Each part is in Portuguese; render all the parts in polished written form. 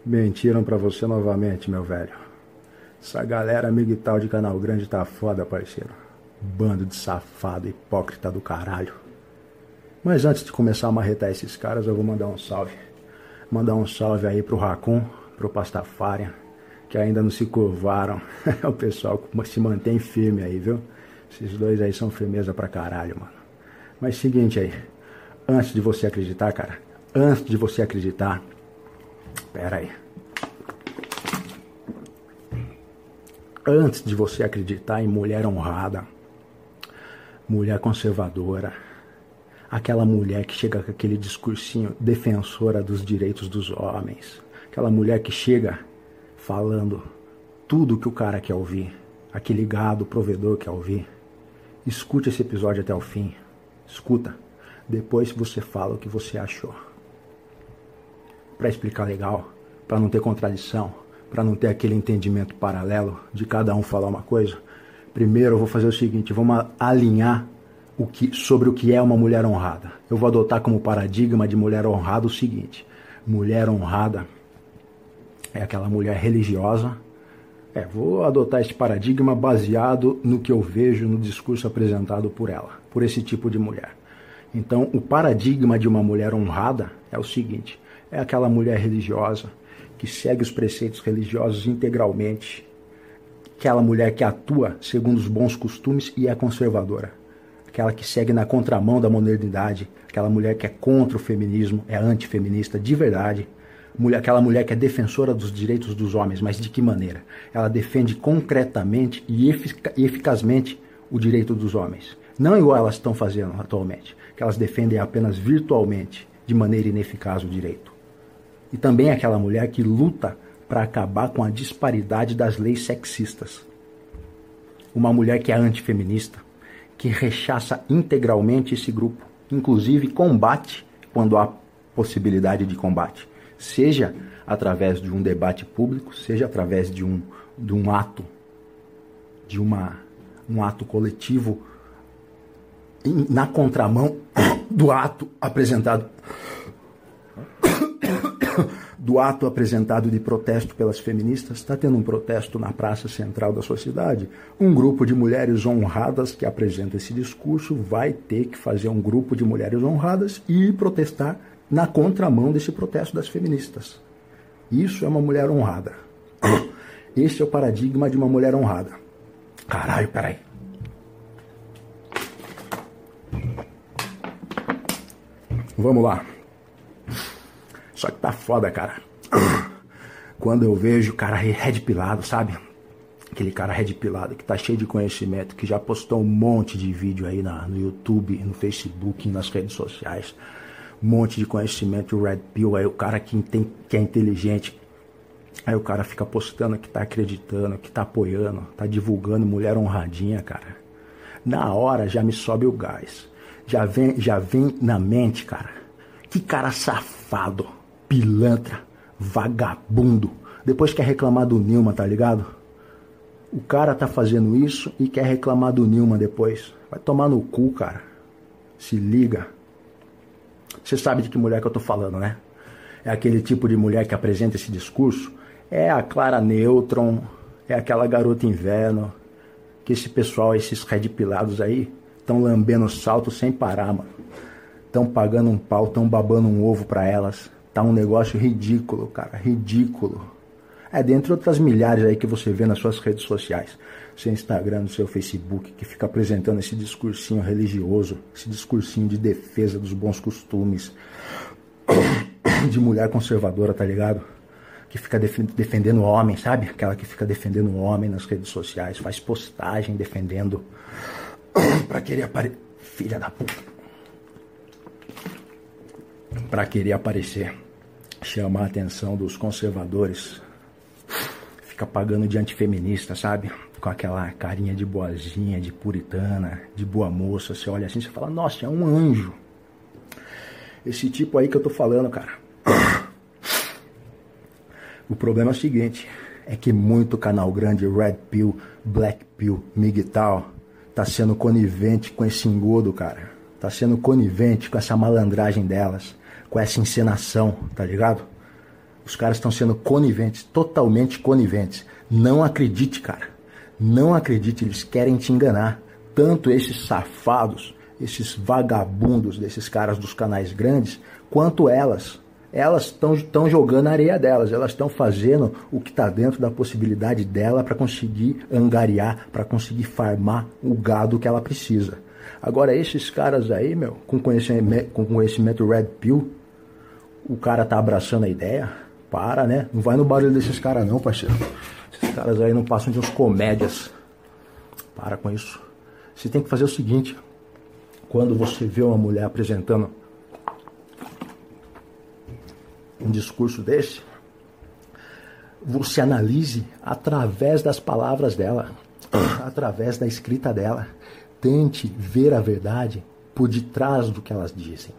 Mentiram pra você novamente, meu velho. Essa galera miguital de Canal Grande tá foda, parceiro. Bando de safado, hipócrita do caralho. Mas antes de começar a marretar esses caras, eu vou mandar um salve. Mandar um salve aí pro Raccoon, pro Pastafarian, que ainda não se curvaram. O pessoal se mantém firme aí, viu? Esses dois aí são firmeza pra caralho, mano. Mas seguinte aí, antes de você acreditar, cara, antes de você acreditar, pera aí. Antes de você acreditar em mulher honrada, mulher conservadora, aquela mulher que chega com aquele discursinho defensora dos direitos dos homens, aquela mulher que chega falando tudo que o cara quer ouvir, aquele gado provedor quer ouvir, escute esse episódio até o fim, escuta, depois você fala o que você achou. Para explicar legal, para não ter contradição, para não ter aquele entendimento paralelo de cada um falar uma coisa, primeiro eu vou fazer o seguinte, vamos alinhar sobre o que é uma mulher honrada. Eu vou adotar como paradigma de mulher honrada o seguinte, mulher honrada é aquela mulher religiosa, vou adotar esse paradigma baseado no que eu vejo no discurso apresentado por ela, por esse tipo de mulher. Então, o paradigma de uma mulher honrada é o seguinte, é aquela mulher religiosa que segue os preceitos religiosos integralmente, aquela mulher que atua segundo os bons costumes e é conservadora, aquela que segue na contramão da modernidade, aquela mulher que é contra o feminismo, é antifeminista de verdade, aquela mulher que é defensora dos direitos dos homens, mas de que maneira? Ela defende concretamente e eficazmente o direito dos homens. Não igual elas estão fazendo atualmente, que elas defendem apenas virtualmente, de maneira ineficaz o direito. E também é aquela mulher que luta para acabar com a disparidade das leis sexistas. Uma mulher que é antifeminista, que rechaça integralmente esse grupo, inclusive combate quando há possibilidade de combate, seja através de um debate público, seja através de um ato, um ato coletivo na contramão do ato apresentado de protesto pelas feministas. Está tendo um protesto na praça central da sua cidade. Um grupo de mulheres honradas que apresenta esse discurso vai ter que fazer um grupo de mulheres honradas e protestar na contramão desse protesto das feministas. Isso é uma mulher honrada. Esse é o paradigma de uma mulher honrada. Caralho, peraí. Vamos lá. Só que tá foda, cara. Quando eu vejo o cara red pilado, sabe? Aquele cara red pilado que tá cheio de conhecimento, que já postou um monte de vídeo aí no YouTube, no Facebook, nas redes sociais. Um monte de conhecimento, o red pill, aí o cara que é inteligente. Aí o cara fica postando que tá acreditando, que tá apoiando, tá divulgando mulher honradinha, cara. Na hora já me sobe o gás. Já vem na mente, cara. Que cara safado, pilantra, vagabundo. Depois quer reclamar do Nilma, tá ligado? O cara tá fazendo isso e quer reclamar do Nilma depois. Vai tomar no cu, cara. Se liga. Você sabe de que mulher que eu tô falando, né? É aquele tipo de mulher que apresenta esse discurso. É a Clara Neutron, é aquela garota inverno. Que esse pessoal, esses red pilados aí, estão lambendo salto sem parar, mano. Estão pagando um pau, estão babando um ovo pra elas. Tá um negócio ridículo, cara, ridículo. Dentre outras milhares aí que você vê nas suas redes sociais. No seu Instagram, no seu Facebook, que fica apresentando esse discursinho religioso, esse discursinho de defesa dos bons costumes, de mulher conservadora, tá ligado? Que fica defendendo o homem, sabe? Aquela que fica defendendo o homem nas redes sociais, faz postagem defendendo pra querer aparecer. Filha da puta. Pra querer aparecer, chamar a atenção dos conservadores, fica pagando de antifeminista, sabe? Com aquela carinha de boazinha, de puritana, de boa moça. Você olha assim e fala, nossa, é um anjo. Esse tipo aí que eu tô falando, cara. O problema é o seguinte, é que muito canal grande, Red Pill, Black Pill, Miguel, tá sendo conivente com esse engodo, cara. Tá sendo conivente com essa malandragem delas, com essa encenação, tá ligado? Os caras estão sendo coniventes, totalmente coniventes. Não acredite, cara. Não acredite, eles querem te enganar. Tanto esses safados, esses vagabundos desses caras dos canais grandes, quanto elas. Elas estão jogando a areia delas, elas estão fazendo o que está dentro da possibilidade dela para conseguir angariar, para conseguir farmar o gado que ela precisa. Agora, esses caras aí, meu, com conhecimento Red Pill, o cara tá abraçando a ideia, para, né? Não vai no barulho desses caras não, parceiro. Esses caras aí não passam de uns comédias. Para com isso. Você tem que fazer o seguinte, quando você vê uma mulher apresentando um discurso desse, você analise através das palavras dela, através da escrita dela. Tente ver a verdade por detrás do que elas dizem.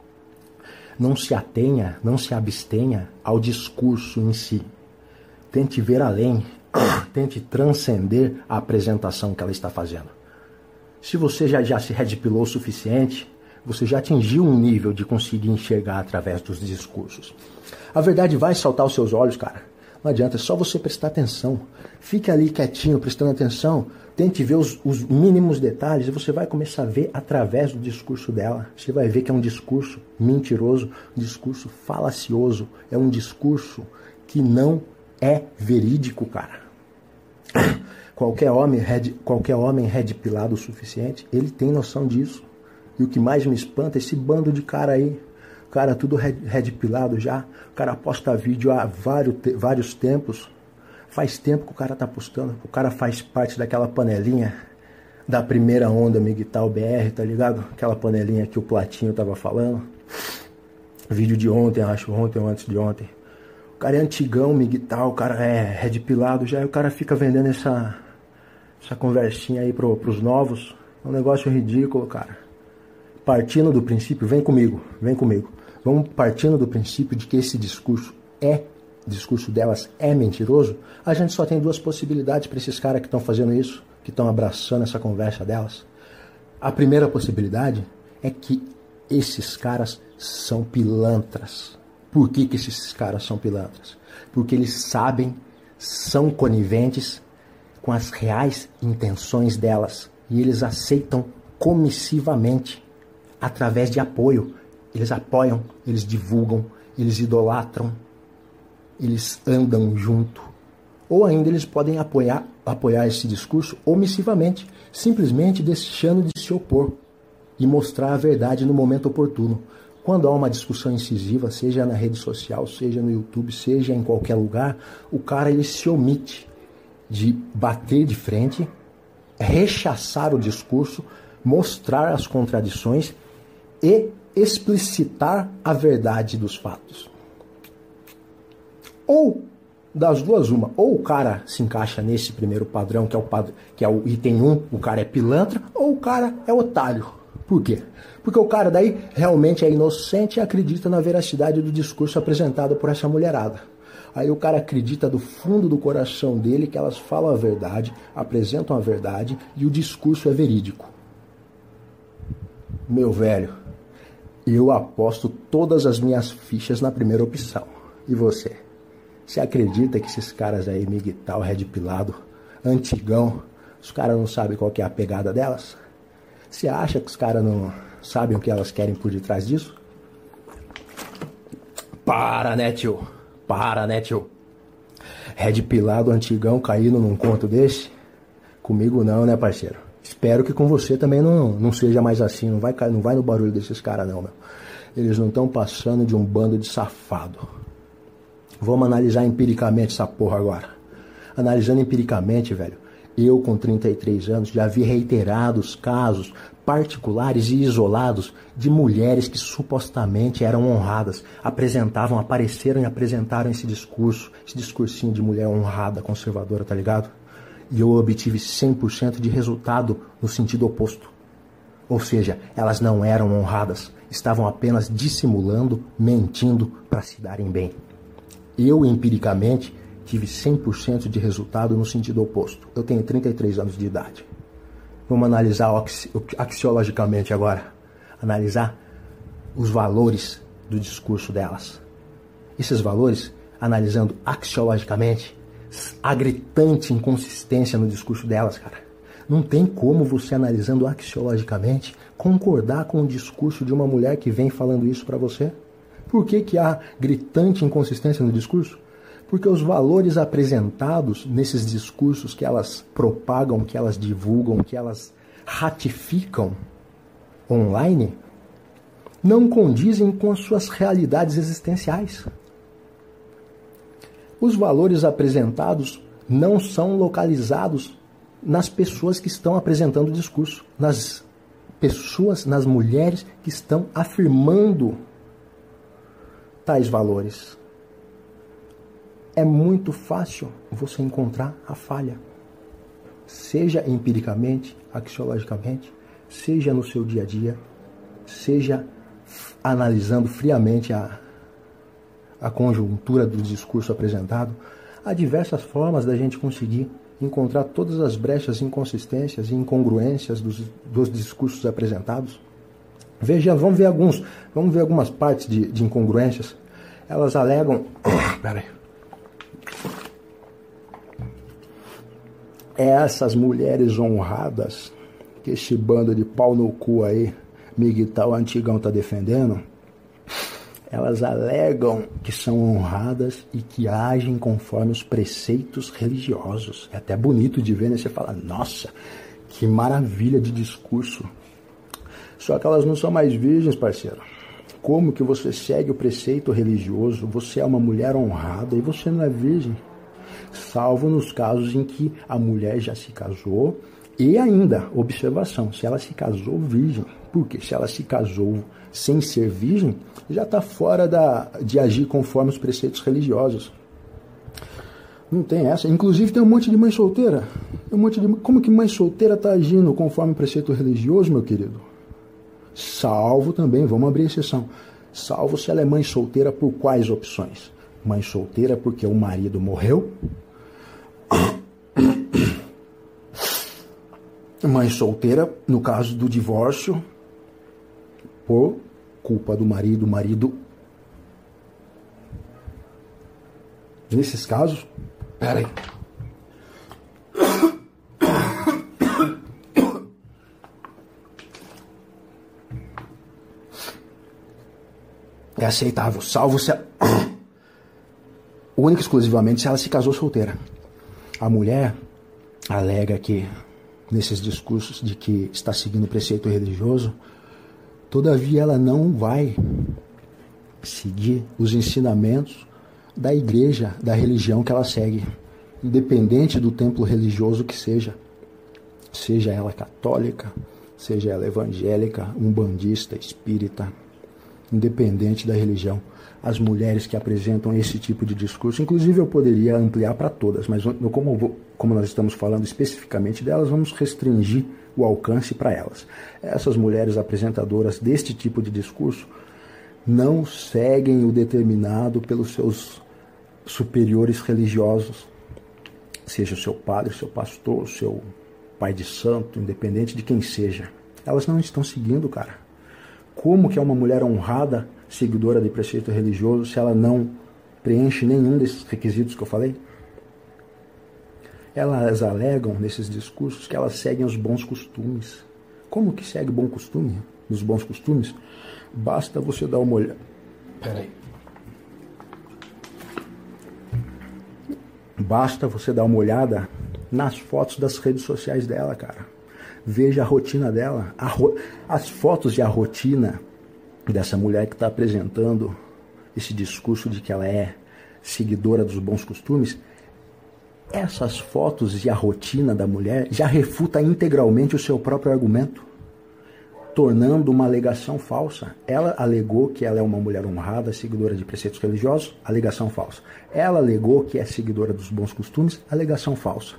Não se atenha, não se abstenha ao discurso em si. Tente ver além, tente transcender a apresentação que ela está fazendo. Se você já se redpilou o suficiente, você já atingiu um nível de conseguir enxergar através dos discursos. A verdade vai saltar aos seus olhos, cara. Não adianta, é só você prestar atenção. Fique ali quietinho, prestando atenção. Tente ver os mínimos detalhes e você vai começar a ver através do discurso dela. Você vai ver que é um discurso mentiroso, um discurso falacioso. É um discurso que não é verídico, cara. Qualquer homem redpilado o suficiente, ele tem noção disso. E o que mais me espanta é esse bando de cara aí. Cara, tudo redpilado já. O cara posta vídeo há vários tempos. Faz tempo que o cara tá postando. O cara faz parte daquela panelinha da primeira onda Miguel BR, tá ligado? Aquela panelinha que o Platinho tava falando. Vídeo de ontem, acho. Ontem ou antes de ontem. O cara é antigão, Miguel. O cara é redpilado já. E o cara fica vendendo essa conversinha aí pros novos. É um negócio ridículo, cara. Partindo do princípio, vem comigo. Vamos partindo do princípio de que esse discurso delas é mentiroso. A gente só tem duas possibilidades para esses caras que estão fazendo isso, que estão abraçando essa conversa delas. A primeira possibilidade é que esses caras são pilantras. Por que esses caras são pilantras? Porque eles sabem, são coniventes com as reais intenções delas e eles aceitam comissivamente através de apoio. Eles apoiam, eles divulgam, eles idolatram, eles andam junto. Ou ainda eles podem apoiar esse discurso omissivamente, simplesmente deixando de se opor e mostrar a verdade no momento oportuno. Quando há uma discussão incisiva, seja na rede social, seja no YouTube, seja em qualquer lugar, o cara ele se omite de bater de frente, rechaçar o discurso, mostrar as contradições e explicitar a verdade dos fatos. Ou das duas uma, ou o cara se encaixa nesse primeiro padrão, que é o item 1, o cara é pilantra, ou o cara é otário. Por quê? Porque o cara daí realmente é inocente e acredita na veracidade do discurso apresentado por essa mulherada. Aí o cara acredita do fundo do coração dele que elas falam a verdade, apresentam a verdade e o discurso é verídico. Meu velho, eu aposto todas as minhas fichas na primeira opção. E você? Você acredita que esses caras aí, Miguel, redpilado, antigão, os caras não sabem qual que é a pegada delas? Você acha que os caras não sabem o que elas querem por detrás disso? Para, né, tio? Redpilado, antigão, caindo num conto desse? Comigo não, né, parceiro? Espero que com você também não seja mais assim. Não vai no barulho desses caras, não, meu. Eles não estão passando de um bando de safado. Vamos analisar empiricamente essa porra agora. Analisando empiricamente, velho, eu com 33 anos já vi reiterados casos particulares e isolados de mulheres que supostamente eram honradas, apareceram e apresentaram esse discursinho de mulher honrada, conservadora, tá ligado? E eu obtive 100% de resultado no sentido oposto. Ou seja, elas não eram honradas, estavam apenas dissimulando, mentindo para se darem bem. Eu, empiricamente, tive 100% de resultado no sentido oposto. Eu tenho 33 anos de idade. Vamos analisar axiologicamente agora. Analisar os valores do discurso delas. Esses valores, analisando axiologicamente, a gritante inconsistência no discurso delas, cara. Não tem como você, analisando axiologicamente, concordar com o discurso de uma mulher que vem falando isso para você. Por que há gritante inconsistência no discurso? Porque os valores apresentados nesses discursos que elas propagam, que elas divulgam, que elas ratificam online, não condizem com as suas realidades existenciais. Os valores apresentados não são localizados nas pessoas que estão apresentando o discurso, nas pessoas, nas mulheres que estão afirmando tais valores. É muito fácil você encontrar a falha, seja empiricamente, axiologicamente, seja no seu dia a dia, seja analisando friamente a conjuntura do discurso apresentado. Há diversas formas da gente conseguir encontrar todas as brechas, inconsistências e incongruências dos discursos apresentados. Vamos ver algumas partes de incongruências. Elas alegam... Peraí. Essas mulheres honradas, que esse bando de pau no cu aí, Miguel Antigão tá defendendo, elas alegam que são honradas e que agem conforme os preceitos religiosos. É até bonito de ver, né? Você fala, nossa, que maravilha de discurso. Só que elas não são mais virgens, parceiro. Como que você segue o preceito religioso? Você é uma mulher honrada e você não é virgem. Salvo nos casos em que a mulher já se casou e ainda, observação, se ela se casou virgem. Porque se ela se casou sem ser virgem, já está fora de agir conforme os preceitos religiosos. Não tem essa. Inclusive tem um monte de mãe solteira. Como que mãe solteira está agindo conforme o preceito religioso, meu querido? Salvo também, vamos abrir exceção, salvo se ela é mãe solteira por quais opções? Mãe solteira porque o marido morreu. Mãe solteira, no caso do divórcio, por culpa do marido. Nesses casos, peraí. É aceitável, salvo se única e exclusivamente se ela se casou solteira. A mulher alega que, nesses discursos de que está seguindo o preceito religioso, todavia ela não vai seguir os ensinamentos da igreja, da religião que ela segue, independente do templo religioso que seja ela católica, seja ela evangélica, umbandista, espírita, independente da religião. As mulheres que apresentam esse tipo de discurso, inclusive eu poderia ampliar para todas, mas como nós estamos falando especificamente delas, vamos restringir o alcance para elas. Essas mulheres apresentadoras deste tipo de discurso não seguem o determinado pelos seus superiores religiosos, seja o seu padre, o seu pastor, o seu pai de santo, independente de quem seja. Elas não estão seguindo, cara. Como que é uma mulher honrada, seguidora de preceito religioso, se ela não preenche nenhum desses requisitos que eu falei? Elas alegam nesses discursos que elas seguem os bons costumes. Como que segue bom costume? Os bons costumes? Basta você dar uma olhada. Peraí. Basta você dar uma olhada nas fotos das redes sociais dela, cara. Veja a rotina dela. As fotos e a rotina dessa mulher que está apresentando esse discurso de que ela é seguidora dos bons costumes, essas fotos e a rotina da mulher já refuta integralmente o seu próprio argumento, tornando uma alegação falsa. Ela alegou que ela é uma mulher honrada, seguidora de preceitos religiosos, alegação falsa. Ela alegou que é seguidora dos bons costumes, alegação falsa.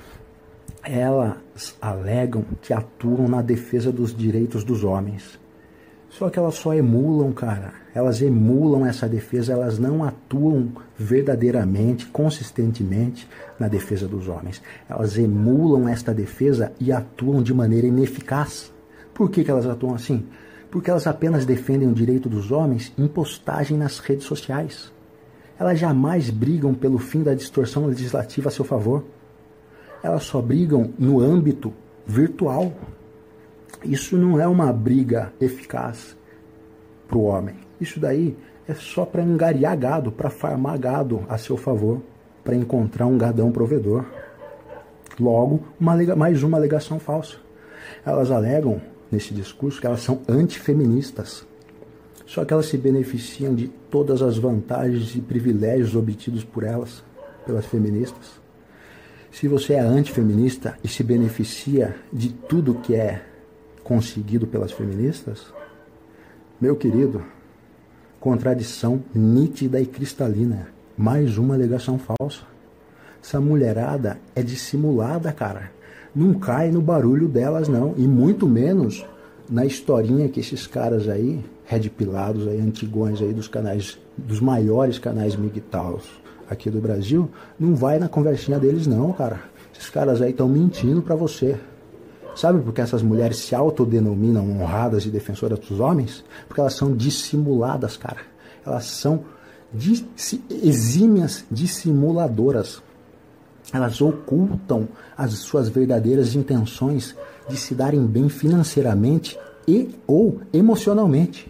Elas alegam que atuam na defesa dos direitos dos homens. Só que elas só emulam, cara. Elas emulam essa defesa, elas não atuam verdadeiramente, consistentemente na defesa dos homens. Elas emulam esta defesa e atuam de maneira ineficaz. Por que elas atuam assim? Porque elas apenas defendem o direito dos homens em postagem nas redes sociais. Elas jamais brigam pelo fim da distorção legislativa a seu favor. Elas só brigam no âmbito virtual. Isso não é uma briga eficaz para o homem. Isso daí é só para angariar gado, para farmar gado a seu favor, para encontrar um gadão provedor. Logo, mais uma alegação falsa. Elas alegam nesse discurso que elas são antifeministas. Só que elas se beneficiam de todas as vantagens e privilégios obtidos por elas, pelas feministas. Se você é antifeminista e se beneficia de tudo que é conseguido pelas feministas, meu querido, contradição nítida e cristalina. Mais uma alegação falsa. Essa mulherada é dissimulada, cara. Não cai no barulho delas, não. E muito menos na historinha que esses caras aí, redpilados aí, antigões aí dos canais, dos maiores canais migtaus aqui do Brasil, não vai na conversinha deles, não, cara. Esses caras aí estão mentindo pra você. Sabe por que essas mulheres se autodenominam honradas e defensoras dos homens? Porque elas são dissimuladas, cara. Elas são exímias dissimuladoras. Elas ocultam as suas verdadeiras intenções de se darem bem financeiramente e ou emocionalmente.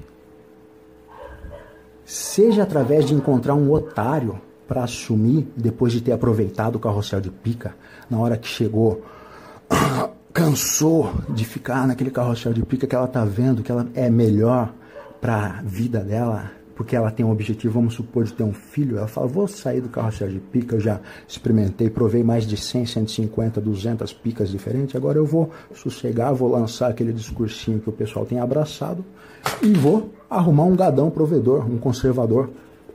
Seja através de encontrar um otário para assumir, depois de ter aproveitado o carrossel de pica, na hora que chegou, cansou de ficar naquele carrossel de pica que ela tá vendo que ela é melhor para a vida dela, porque ela tem um objetivo, vamos supor, de ter um filho. Ela fala, vou sair do carrossel de pica, eu já experimentei, provei mais de 100, 150, 200 picas diferentes, agora eu vou sossegar, vou lançar aquele discursinho que o pessoal tem abraçado e vou arrumar um gadão provedor, um conservador.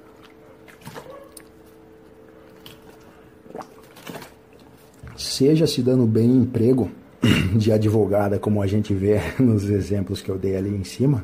Seja se dando bem em emprego de advogada, como a gente vê nos exemplos que eu dei ali em cima,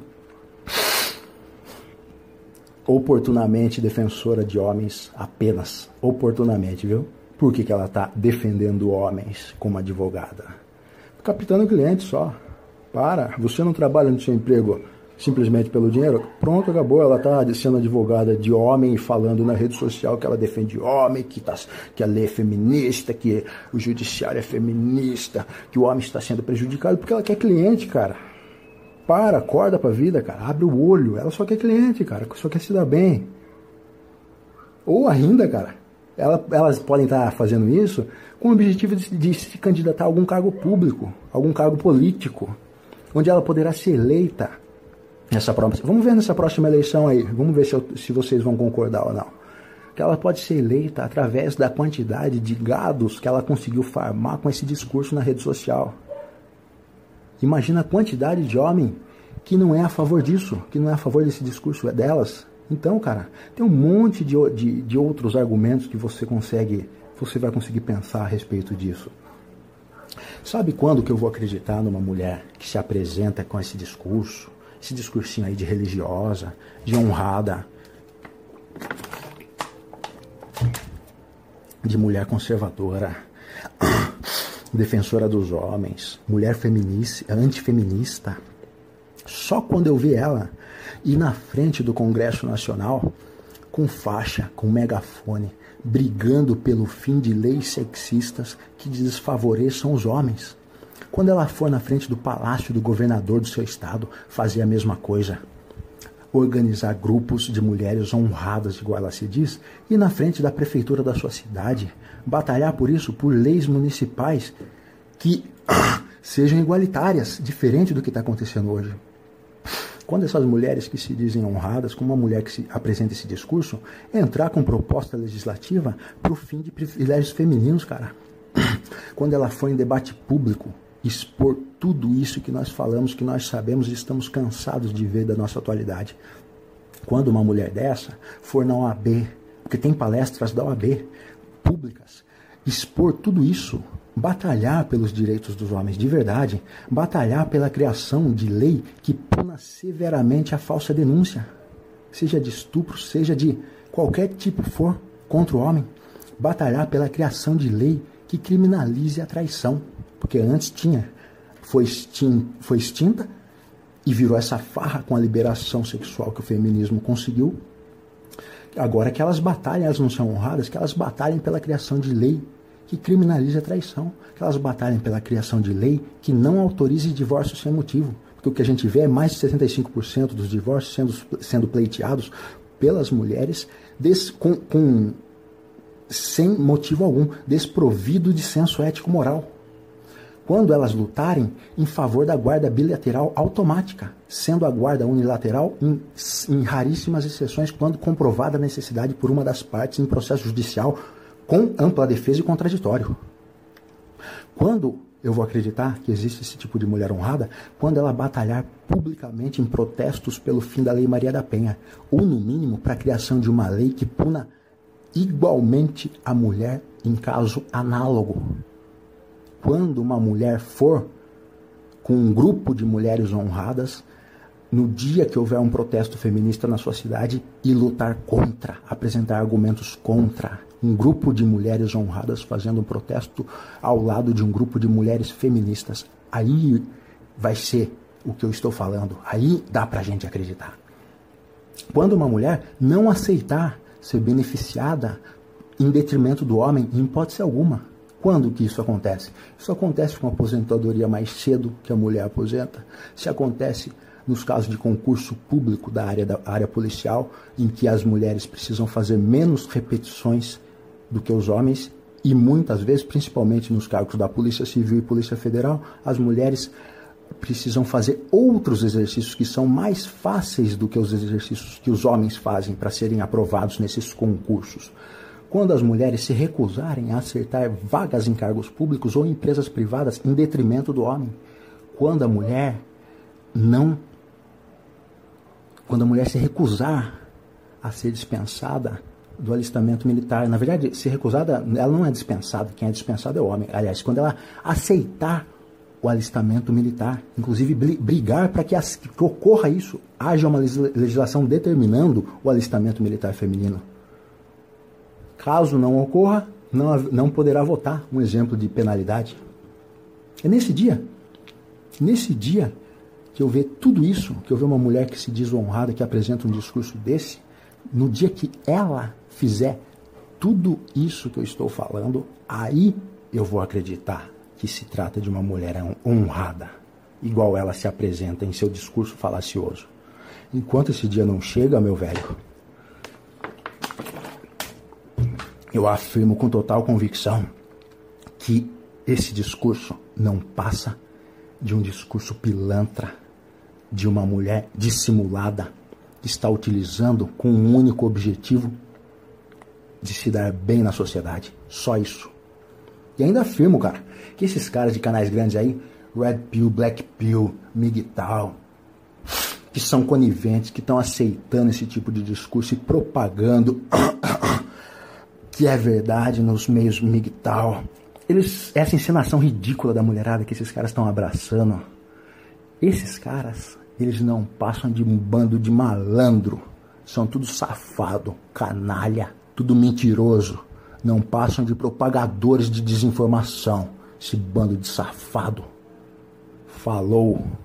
oportunamente defensora de homens apenas, oportunamente, viu? Por que ela está defendendo homens como advogada? Captando cliente só. Para, você não trabalha no seu emprego simplesmente pelo dinheiro? Pronto, acabou. Ela está sendo advogada de homem, falando na rede social que ela defende homem, que a lei é feminista, que o judiciário é feminista, que o homem está sendo prejudicado, porque ela quer cliente, cara. Para, acorda pra vida, cara. Abre o olho. Ela só quer cliente, cara. Só quer se dar bem. Ou ainda, cara, elas podem estar fazendo isso com o objetivo de se candidatar a algum cargo público, algum cargo político, onde ela poderá ser eleita nessa próxima. Vamos ver nessa próxima eleição aí. Vamos ver se vocês vão concordar ou não. Que ela pode ser eleita através da quantidade de gados que ela conseguiu farmar com esse discurso na rede social. Imagina a quantidade de homem que não é a favor disso, que não é a favor desse discurso delas. Então, cara, tem um monte de outros argumentos que você vai conseguir pensar a respeito disso. Sabe quando que eu vou acreditar numa mulher que se apresenta com esse discurso, esse discursinho aí de religiosa, de honrada, de mulher conservadora, defensora dos homens, mulher feminista, antifeminista? Só quando eu vi ela ir na frente do Congresso Nacional com faixa, com megafone, brigando pelo fim de leis sexistas que desfavoreçam os homens. Quando ela for na frente do palácio do governador do seu estado, fazer a mesma coisa. Organizar grupos de mulheres honradas, igual ela se diz, e na frente da prefeitura da sua cidade, batalhar por isso, por leis municipais que sejam igualitárias, diferente do que está acontecendo hoje. Quando essas mulheres que se dizem honradas, como uma mulher que se apresenta esse discurso, entrar com proposta legislativa para o fim de privilégios femininos, cara. Quando ela for em debate público, expor tudo isso que nós falamos, que nós sabemos e estamos cansados de ver da nossa atualidade. Quando uma mulher dessa for na OAB, porque tem palestras da OAB públicas, expor tudo isso, batalhar pelos direitos dos homens de verdade, batalhar pela criação de lei que puna severamente a falsa denúncia, seja de estupro, seja de qualquer tipo for contra o homem, batalhar pela criação de lei que criminalize a traição, porque antes foi extinta e virou essa farra com a liberação sexual que o feminismo conseguiu, Agora que elas batalhem, elas não são honradas, que elas batalhem pela criação de lei que criminalize a traição, que elas batalhem pela criação de lei que não autorize divórcio sem motivo. Porque o que a gente vê é mais de 75% dos divórcios sendo pleiteados pelas mulheres sem motivo algum, desprovido de senso ético-moral. Quando elas lutarem em favor da guarda bilateral automática, sendo a guarda unilateral em raríssimas exceções, quando comprovada a necessidade por uma das partes em processo judicial com ampla defesa e contraditório. Quando eu vou acreditar que existe esse tipo de mulher honrada? Quando ela batalhar publicamente em protestos pelo fim da Lei Maria da Penha, ou no mínimo para a criação de uma lei que puna igualmente a mulher em caso análogo. Quando uma mulher for com um grupo de mulheres honradas, no dia que houver um protesto feminista na sua cidade, e lutar contra, apresentar argumentos contra, um grupo de mulheres honradas fazendo um protesto ao lado de um grupo de mulheres feministas, aí vai ser o que eu estou falando, aí dá pra gente acreditar. Quando uma mulher não aceitar ser beneficiada em detrimento do homem, em hipótese alguma. Quando que isso acontece? Isso acontece com a aposentadoria mais cedo que a mulher aposenta. Se acontece nos casos de concurso público da área policial, em que as mulheres precisam fazer menos repetições do que os homens, e muitas vezes, principalmente nos cargos da Polícia Civil e Polícia Federal, as mulheres precisam fazer outros exercícios que são mais fáceis do que os exercícios que os homens fazem para serem aprovados nesses concursos. Quando as mulheres se recusarem a aceitar vagas em cargos públicos ou em empresas privadas em detrimento do homem. Quando a mulher se recusar a ser dispensada do alistamento militar. Na verdade, se recusada, ela não é dispensada. Quem é dispensado é o homem. Aliás, quando ela aceitar o alistamento militar, inclusive brigar para que ocorra isso, haja uma legislação determinando o alistamento militar feminino. Caso não ocorra, não poderá votar. Um exemplo de penalidade. É nesse dia que eu ver tudo isso, que eu ver uma mulher que se diz honrada, que apresenta um discurso desse, no dia que ela fizer tudo isso que eu estou falando, aí eu vou acreditar que se trata de uma mulher honrada, igual ela se apresenta em seu discurso falacioso. Enquanto esse dia não chega, meu velho, eu afirmo com total convicção que esse discurso não passa de um discurso pilantra, de uma mulher dissimulada, que está utilizando com um único objetivo de se dar bem na sociedade. Só isso. E ainda afirmo, cara, que esses caras de canais grandes aí, Red Pill, Black Pill, MGTOW, que são coniventes, que estão aceitando esse tipo de discurso e propagando que é verdade nos meios MGTOW. Essa encenação ridícula da mulherada que esses caras estão abraçando, esses caras, eles não passam de um bando de malandro. São tudo safado, canalha, tudo mentiroso. Não passam de propagadores de desinformação. Esse bando de safado. Falou.